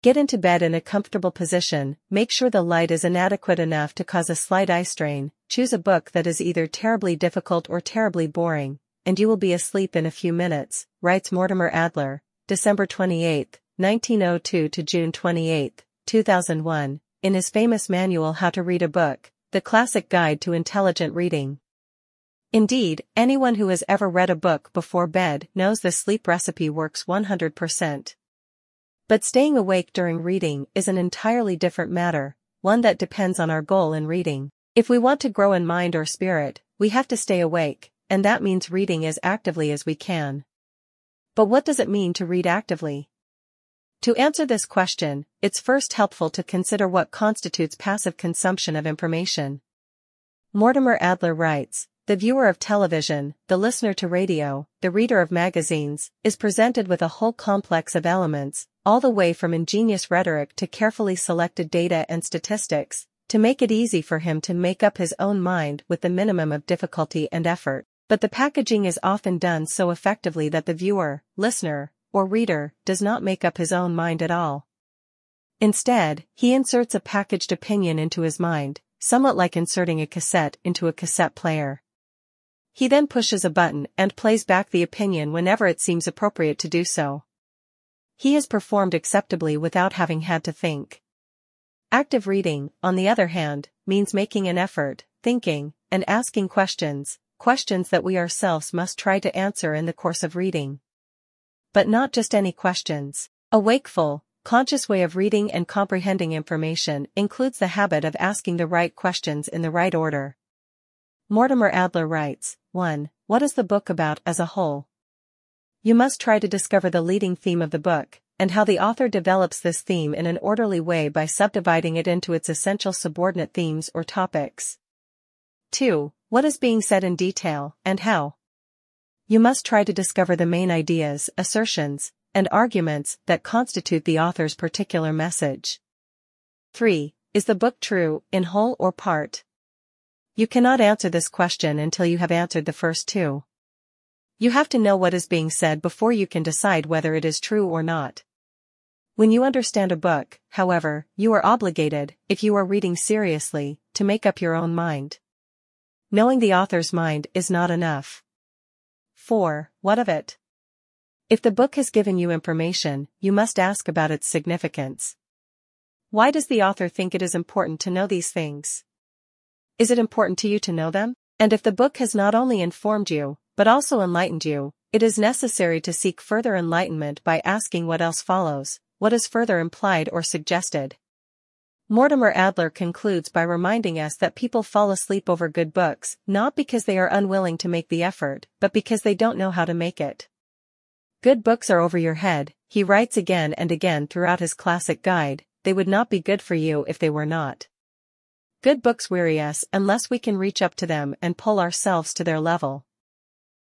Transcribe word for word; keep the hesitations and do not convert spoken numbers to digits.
Get into bed in a comfortable position, make sure the light is inadequate enough to cause a slight eye strain, choose a book that is either terribly difficult or terribly boring, and you will be asleep in a few minutes, writes Mortimer Adler, December twenty-eighth, nineteen oh two to June twenty-eighth, two thousand one, in his famous manual How to Read a Book, The Classic Guide to Intelligent Reading. Indeed, anyone who has ever read a book before bed knows the sleep recipe works one hundred percent. But staying awake during reading is an entirely different matter, one that depends on our goal in reading. If we want to grow in mind or spirit, we have to stay awake, and that means reading as actively as we can. But what does it mean to read actively? To answer this question, it's first helpful to consider what constitutes passive consumption of information. Mortimer Adler writes, "The viewer of television, the listener to radio, the reader of magazines, is presented with a whole complex of elements, all the way from ingenious rhetoric to carefully selected data and statistics, to make it easy for him to make up his own mind with the minimum of difficulty and effort. But the packaging is often done so effectively that the viewer, listener, or reader does not make up his own mind at all. Instead, he inserts a packaged opinion into his mind, somewhat like inserting a cassette into a cassette player. He then pushes a button and plays back the opinion whenever it seems appropriate to do so. He has performed acceptably without having had to think. Active reading, on the other hand, means making an effort, thinking, and asking questions, questions that we ourselves must try to answer in the course of reading. But not just any questions. A wakeful, conscious way of reading and comprehending information includes the habit of asking the right questions in the right order. Mortimer Adler writes, one. What is the book about as a whole? You must try to discover the leading theme of the book, and how the author develops this theme in an orderly way by subdividing it into its essential subordinate themes or topics. two. What is being said in detail, and how? You must try to discover the main ideas, assertions, and arguments that constitute the author's particular message. three. Is the book true, in whole or part? You cannot answer this question until you have answered the first two. You have to know what is being said before you can decide whether it is true or not. When you understand a book, however, you are obligated, if you are reading seriously, to make up your own mind. Knowing the author's mind is not enough. four. What of it? If the book has given you information, you must ask about its significance. Why does the author think it is important to know these things? Is it important to you to know them? And if the book has not only informed you, but also enlightened you, it is necessary to seek further enlightenment by asking what else follows, what is further implied or suggested. Mortimer Adler concludes by reminding us that people fall asleep over good books, not because they are unwilling to make the effort, but because they don't know how to make it. Good books are over your head, he writes again and again throughout his classic guide, they would not be good for you if they were not. Good books weary us unless we can reach up to them and pull ourselves to their level.